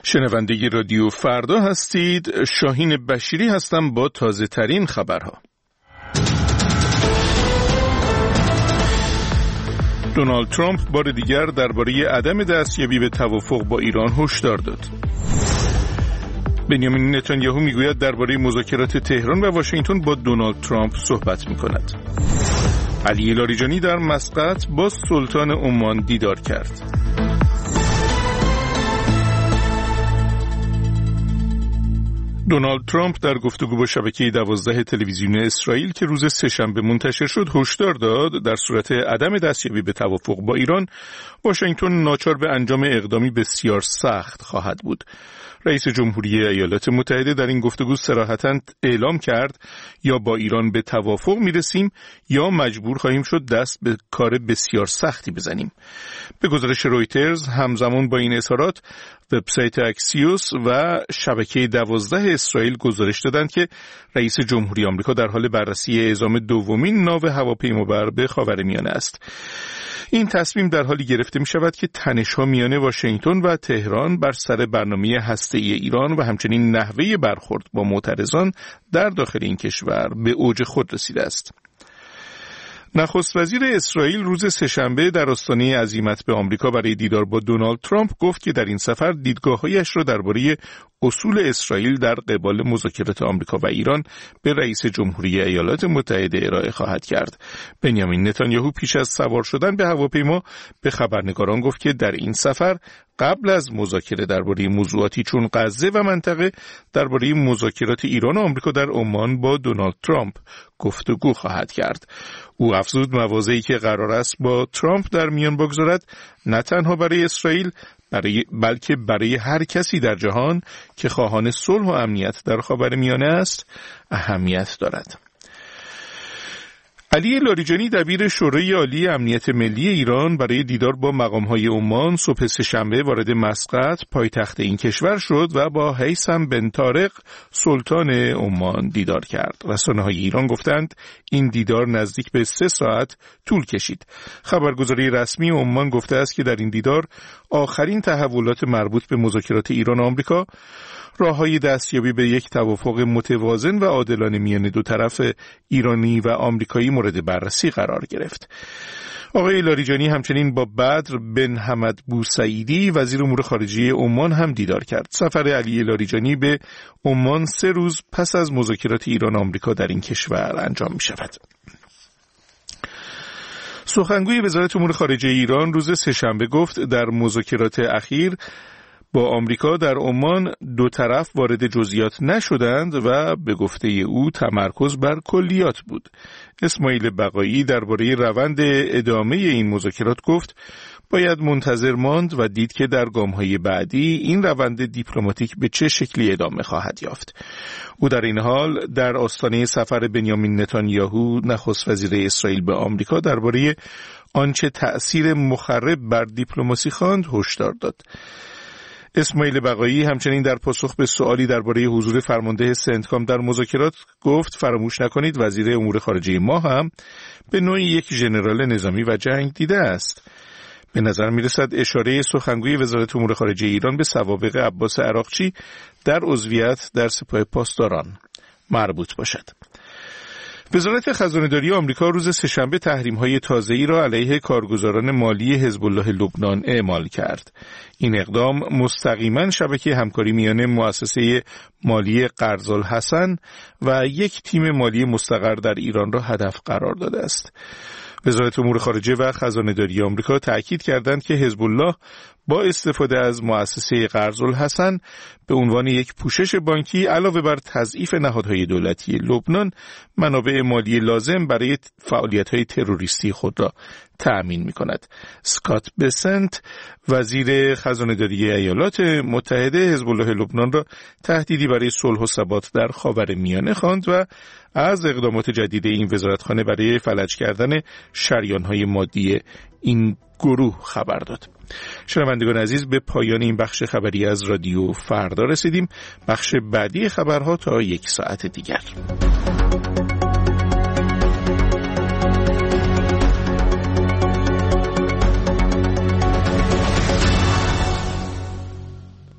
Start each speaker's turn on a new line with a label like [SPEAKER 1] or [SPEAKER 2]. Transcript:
[SPEAKER 1] شنونده رادیو فردا هستید. شاهین بشیری هستم با تازه ترین خبرها. دونالد ترامپ بار دیگر درباره عدم دستیابی به توافق با ایران هشدار داد. بنیامین نتانیاهو میگوید درباره مذاکرات تهران و واشنگتن با دونالد ترامپ صحبت میکند. علی لاریجانی در مسقط با سلطان عمان دیدار کرد. دونالد ترامپ در گفتگو با شبکه 12 تلویزیونی اسرائیل که روز سه‌شنبه منتشر شد هشدار داد در صورت عدم دستیابی به توافق با ایران، واشنگتن ناچار به انجام اقدامی بسیار سخت خواهد بود. رئیس جمهوری ایالات متحده در این گفتگو صراحتاً اعلام کرد یا با ایران به توافق میرسیم یا مجبور خواهیم شد دست به کار بسیار سختی بزنیم. به گزارش رویترز همزمان با این اظهارات وبسایت اکسیوس و شبکه 12 اسرائیل گزارش دادند که رئیس جمهوری آمریکا در حال بررسی اعزام دومین ناو هواپیمابر به خاورمیانه است. این تصمیم در حالی گرفته می شود که تنش‌ها میان واشنگتن و تهران بر سر برنامه هسته‌ای ایران و همچنین نحوه برخورد با معترضان در داخل این کشور به اوج خود رسیده است. نخست وزیر اسرائیل روز سه‌شنبه در آستانه عزیمت به آمریکا برای دیدار با دونالد ترامپ گفت که در این سفر دیدگاه‌هایش را درباره اصول اسرائیل در قبال مذاکرات آمریکا و ایران به رئیس جمهوری ایالات متحده ارائه خواهد کرد. بنیامین نتانیاهو پیش از سوار شدن به هواپیما به خبرنگاران گفت که در این سفر قبل از مذاکره درباره موضوعاتی چون غزه و منطقه درباره مذاکرات ایران و آمریکا در عمان با دونالد ترامپ گفتگو خواهد کرد. او افزود مواضعی که قرار است با ترامپ در میان بگذارد نه تنها برای اسرائیل بلکه برای هر کسی در جهان که خواهان صلح و امنیت در خاورمیانه است اهمیت دارد. علی لاریجانی دبیر شورای عالی امنیت ملی ایران برای دیدار با مقام‌های عمان صبح سه‌شنبه وارد مسقط پایتخت این کشور شد و با هیثم بن طارق سلطان عمان دیدار کرد. رسانه‌های ایران گفتند این دیدار نزدیک به 3 ساعت طول کشید. خبرگزاری رسمی عمان گفته است که در این دیدار آخرین تحولات مربوط به مذاکرات ایران و آمریکا، راه‌های دستیابی به یک توافق متوازن و عادلانه میان دو طرف ایرانی و آمریکایی مورد بررسی قرار گرفت. آقای لاریجانی همچنین با بدر بن حمد بوسعیدی وزیر امور خارجه عمان هم دیدار کرد. سفر علی لاریجانی به عمان 3 روز پس از مذاکرات ایران و آمریکا در این کشور انجام می شود. سخنگوی وزارت امور خارجه ایران روز سه‌شنبه گفت در مذاکرات اخیر با آمریکا در عمان دو طرف وارد جزئیات نشدند و به گفته او تمرکز بر کلیات بود. اسماعیل بقایی درباره روند ادامه این مذاکرات گفت باید منتظر ماند و دید که در گام‌های بعدی این روند دیپلماتیک به چه شکلی ادامه خواهد یافت. او در این حال در آستانه سفر بنیامین نتانیاهو نخست وزیر اسرائیل به آمریکا درباره آنچه تأثیر مخرب بر دیپلماسی خواند هشدار داد. اسماعیل بقایی همچنین در پاسخ به سوالی درباره حضور فرمانده سنتکام در مذاکرات گفت فراموش نکنید وزیر امور خارجه ما هم به نوعی یک ژنرال نظامی و جنگ دیده است. به نظر می‌رسد اشاره سخنگوی وزارت امور خارجه ایران به سوابق عباس عراقچی در عضویت در سپاه پاسداران مربوط باشد. وزارت خزانه‌داری آمریکا روز سه‌شنبه تحریم‌های تازه‌ای را علیه کارگزاران مالی حزب الله لبنان اعمال کرد. این اقدام مستقیما شبکه همکاری میان مؤسسه مالی قرض‌الحسن و یک تیم مالی مستقر در ایران را هدف قرار داده است. وزارت امور خارجه و خزانه‌داری آمریکا تأکید کردند که حزب الله با استفاده از مؤسسه قرض‌الحسن به عنوان یک پوشش بانکی علاوه بر تضعیف نهادهای دولتی لبنان منابع مالی لازم برای فعالیت‌های تروریستی خود را تأمین می‌کند. اسکات بسنت وزیر خزانه‌داری ایالات متحده حزب الله لبنان را تهدیدی برای صلح و ثبات در خاورمیانه خواند و از اقدامات جدید این وزارتخانه برای فلج کردن شریان‌های مادی این گروه خبر داد. شنوندگان عزیز، به پایان این بخش خبری از رادیو فردا رسیدیم. بخش بعدی خبرها تا 1 ساعت دیگر.